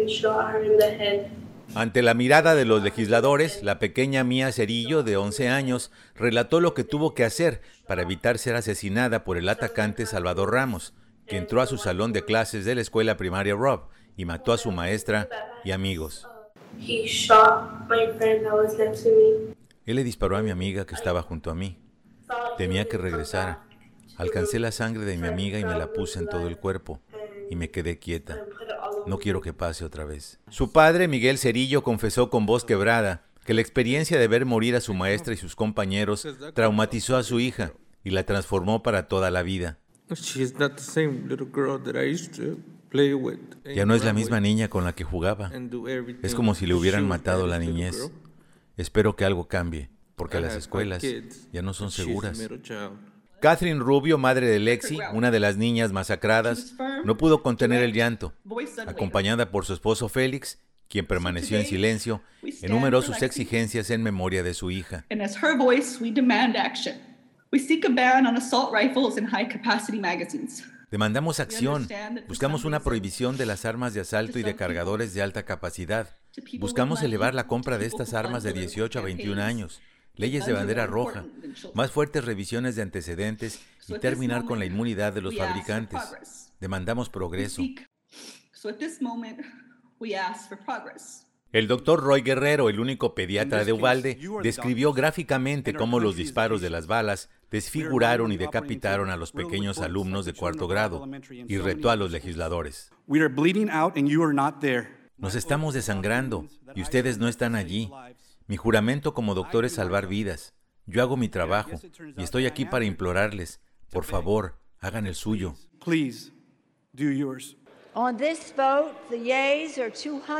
and shot her in the head. Ante la mirada de los legisladores, la pequeña Mía Cerillo, de 11 años, relató lo que tuvo que hacer para evitar ser asesinada por el atacante Salvador Ramos, que entró a su salón de clases de la escuela primaria Robb y mató a su maestra y amigos. He shot my friend that was next to me. Él le disparó a mi amiga que estaba junto a mí. Temía que regresara. Alcancé la sangre de mi amiga y me la puse en todo el cuerpo y me quedé quieta. No quiero que pase otra vez. Su padre, Miguel Cerillo, confesó con voz quebrada que la experiencia de ver morir a su maestra y sus compañeros traumatizó a su hija y la transformó para toda la vida. Ya no es la misma niña con la que jugaba. Es como si le hubieran matado la niñez. Espero que algo cambie, porque las escuelas ya no son seguras. Catherine Rubio, madre de Lexi, una de las niñas masacradas, no pudo contener el llanto. Acompañada por su esposo Félix, quien permaneció en silencio, enumeró sus exigencias en memoria de su hija. Demandamos acción. Buscamos una prohibición de las armas de asalto y de cargadores de alta capacidad. Buscamos elevar la compra de estas armas de 18 a 21 años. Leyes de bandera roja, más fuertes revisiones de antecedentes y terminar con la inmunidad de los fabricantes. Demandamos progreso. El doctor Roy Guerrero, el único pediatra de Uvalde, describió gráficamente cómo los disparos de las balas desfiguraron y decapitaron a los pequeños alumnos de cuarto grado y retó a los legisladores. Nos estamos desangrando y ustedes no están allí. Mi juramento como doctor es salvar vidas. Yo hago mi trabajo y estoy aquí para implorarles, por favor, hagan el suyo. On this vote, the yeas are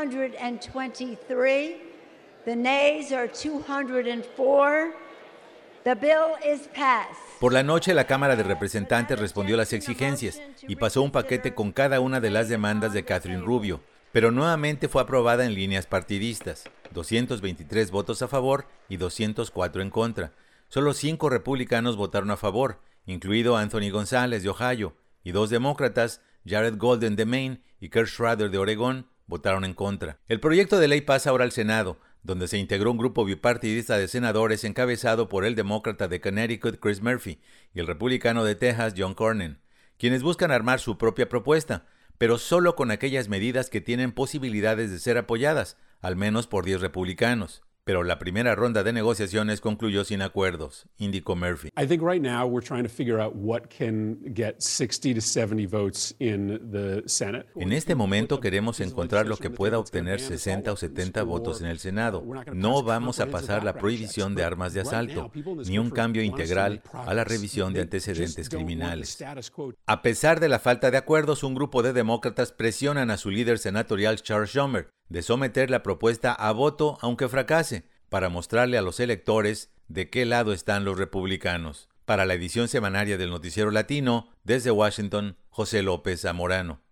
223, the nays are 204. The bill is passed. Por la noche, la Cámara de Representantes respondió las exigencias y pasó un paquete con cada una de las demandas de Catherine Rubio, pero nuevamente fue aprobada en líneas partidistas, 223 votos a favor y 204 en contra. Solo 5 republicanos votaron a favor, incluido Anthony González de Ohio, y 2 demócratas, Jared Golden de Maine y Kurt Schrader de Oregón, votaron en contra. El proyecto de ley pasa ahora al Senado, donde se integró un grupo bipartidista de senadores encabezado por el demócrata de Connecticut, Chris Murphy, y el republicano de Texas, John Cornyn, quienes buscan armar su propia propuesta, pero solo con aquellas medidas que tienen posibilidades de ser apoyadas, al menos por 10 republicanos. Pero la primera ronda de negociaciones concluyó sin acuerdos, indicó Murphy. I think right now we're trying to figure out what can get 60 to 70 votes in the Senate. En este momento queremos encontrar lo que pueda obtener 60 o 70 votos en el Senado. No vamos a pasar la prohibición de armas de asalto, ni un cambio integral a la revisión de antecedentes criminales. A pesar de la falta de acuerdos, un grupo de demócratas presionan a su líder senatorial Charles Schumer de someter la propuesta a voto aunque fracase, para mostrarle a los electores de qué lado están los republicanos. Para la edición semanaria del Noticiero Latino, desde Washington, José López Zamorano.